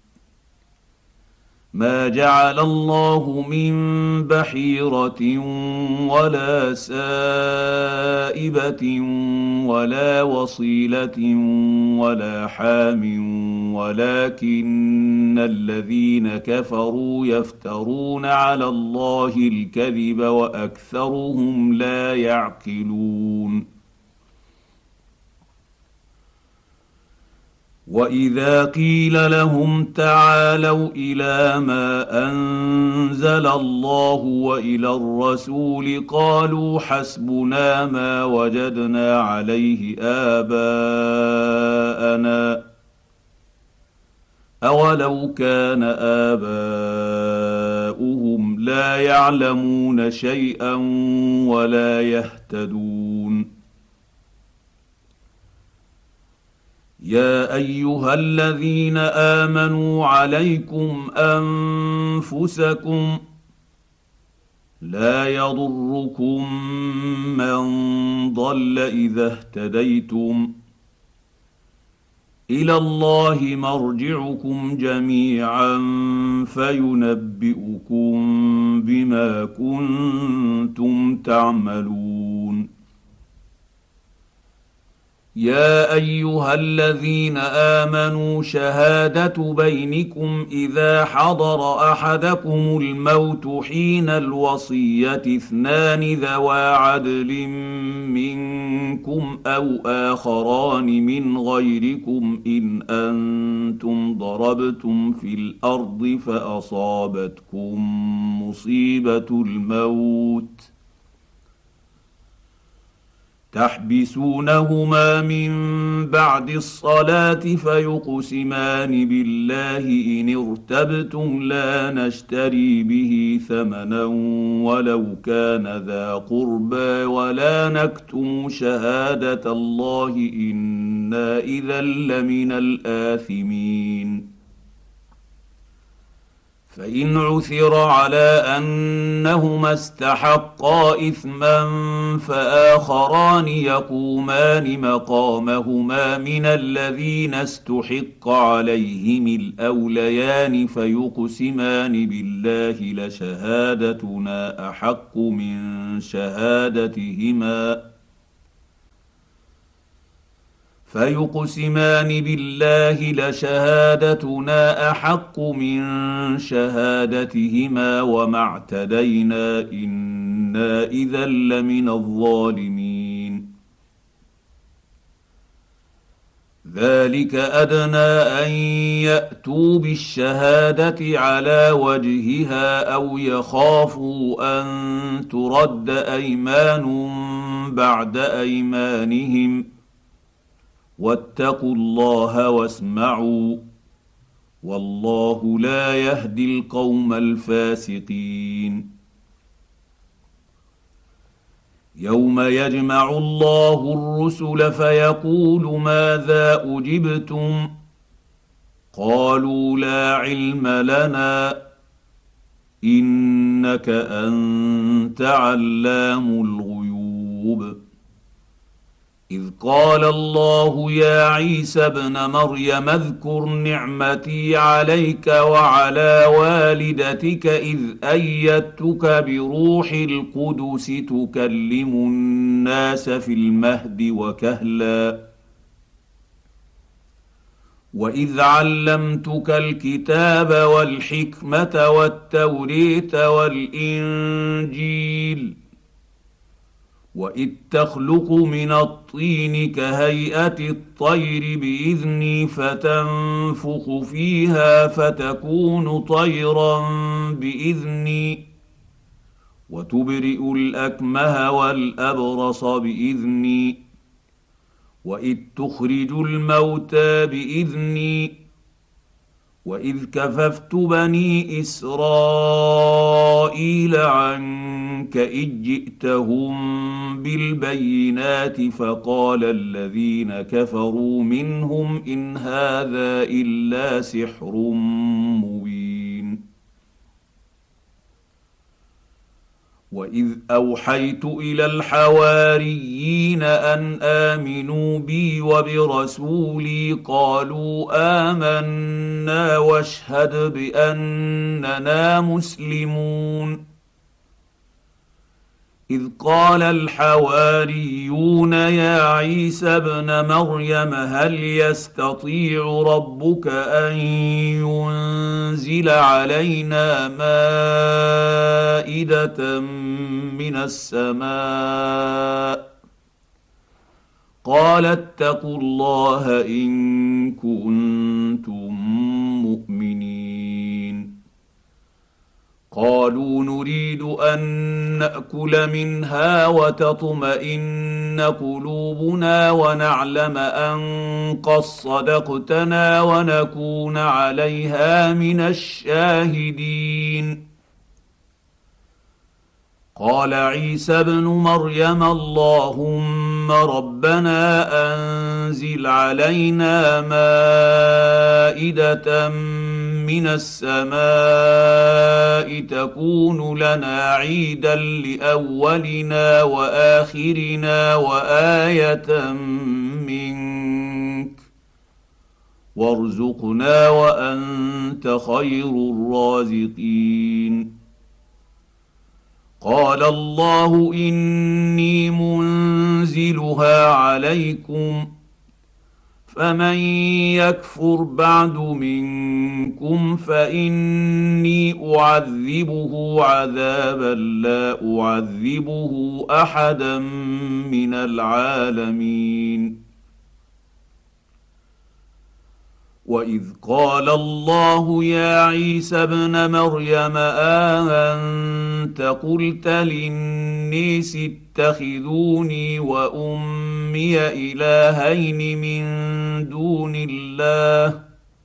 ما جعل الله من بحيرة ولا سائبة ولا وصيلة ولا حام ولكن الذين كفروا يفترون على الله الكذب وأكثرهم لا يعقلون. واذا قيل لهم تعالوا الى ما انزل الله والى الرسول قالوا حسبنا ما وجدنا عليه اباءنا اولو كان اباؤهم لا يعلمون شيئا ولا يهتدون. يا ايها الذين امنوا عليكم انفسكم لا يضركم من ضل اذا اهتديتم الى الله مرجعكم جميعا فينبئكم بما كنتم تعملون. يا ايها الذين امنوا شهاده بينكم اذا حضر احدكم الموت حين الوصيه اثنان ذوا عدل منكم او اخران من غيركم ان انتم ضربتم في الارض فاصابتكم مصيبه الموت تحبسونهما من بعد الصلاة فيقسمان بالله إن ارتبتم لا نشتري به ثمنا ولو كان ذا قربى ولا نكتم شهادة الله إنا إذا لمن الآثمين فإن عثر على أنهما استحقا إثما فآخران يقومان مقامهما من الذين استحق عليهم الأوليان فيقسمان بالله لشهادتنا أحق من شهادتهما فيقسمان بالله لشهادتنا احق من شهادتهما وما اعتدينا انا اذا لمن الظالمين ذلك ادنى ان ياتوا بالشهاده على وجهها او يخافوا ان ترد ايمان بعد ايمانهم واتقوا الله واسمعوا والله لا يهدي القوم الفاسقين يوم يجمع الله الرسل فيقول ماذا اجبتم قالوا لا علم لنا انك انت علام الغيوب إذ قال الله يا عيسى ابن مريم اذكر نعمتي عليك وعلى والدتك إذ أيدتك بروح القدس تكلم الناس في المهد وكهلا وإذ علمتك الكتاب والحكمة والتوريت والإنجيل وإذ تخلق من الطين كهيئة الطير بإذني فتنفخ فيها فتكون طيرا بإذني وتبرئ الأكمه والأبرص بإذني وإذ تخرج الموتى بإذني وإذ كففت بني إسرائيل عنك إذ جئتهم بالبينات فقال الذين كفروا منهم إن هذا إلا سحر مبين وإذ أوحيت إلى الحواريين أن آمنوا بي وبرسولي قالوا آمنا واشهد بأننا مسلمون إذ قال الحواريون يا عيسى ابن مريم هل يستطيع ربك أن ينزل علينا مائدة من السماء قال اتقوا الله إن كنتم مؤمنين قالوا نريد أن نأكل منها وتطمئن قلوبنا ونعلم أن قد صدقتنا ونكون عليها من الشاهدين قال عيسى ابن مريم اللهم ربنا أنزل علينا مائدة من السماء تكون لنا عيدا لأولنا وآخرنا وآية منك وارزقنا وأنت خير الرازقين قال الله إني منزلها عليكم فمن يكفر بعد منكم فاني اعذبه عذابا لا اعذبه احدا من العالمين. واذ قال الله يا عيسى ابن مريم اانت قلت للناس اتخذوني وامي الهين من دون الله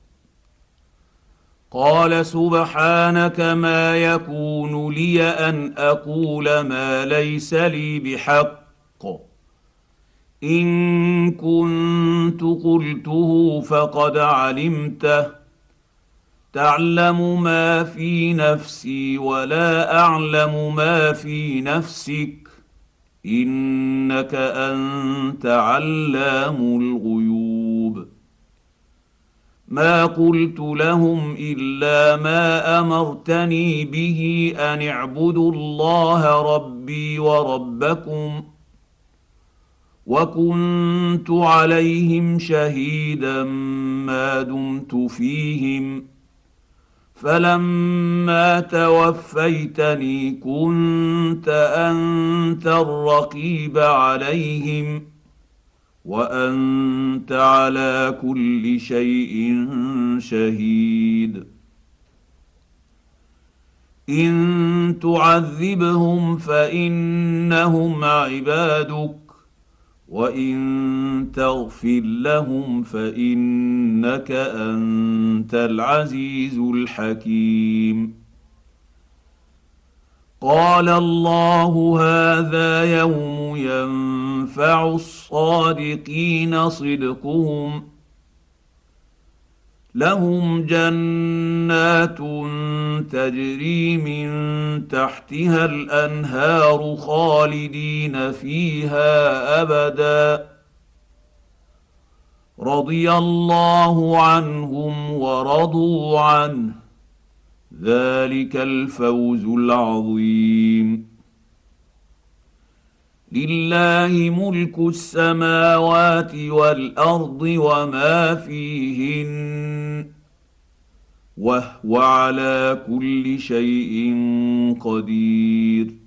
قال سبحانك ما يكون لي ان اقول ما ليس لي بحق ان كنت قلته فقد علمته تعلم ما في نفسي ولا اعلم ما في نفسك انك انت علام الغيوب. ما قلت لهم الا ما امرتني به ان اعبدوا الله ربي وربكم وكنت عليهم شهيدا ما دمت فيهم فلما توفيتني كنت انت الرقيب عليهم وانت على كل شيء شهيد. ان تعذبهم فانهم عبادك وان تغفر لهم فانك انت العزيز الحكيم. قال الله هذا يوم ينفع الصادقين صدقهم لهم جنات تجري من تحتها الانهار خالدين فيها ابدا رضي الله عنهم ورضوا عنه ذلك الفوز العظيم. لله ملك السماوات والارض وما فيهن وهو على كل شيء قدير.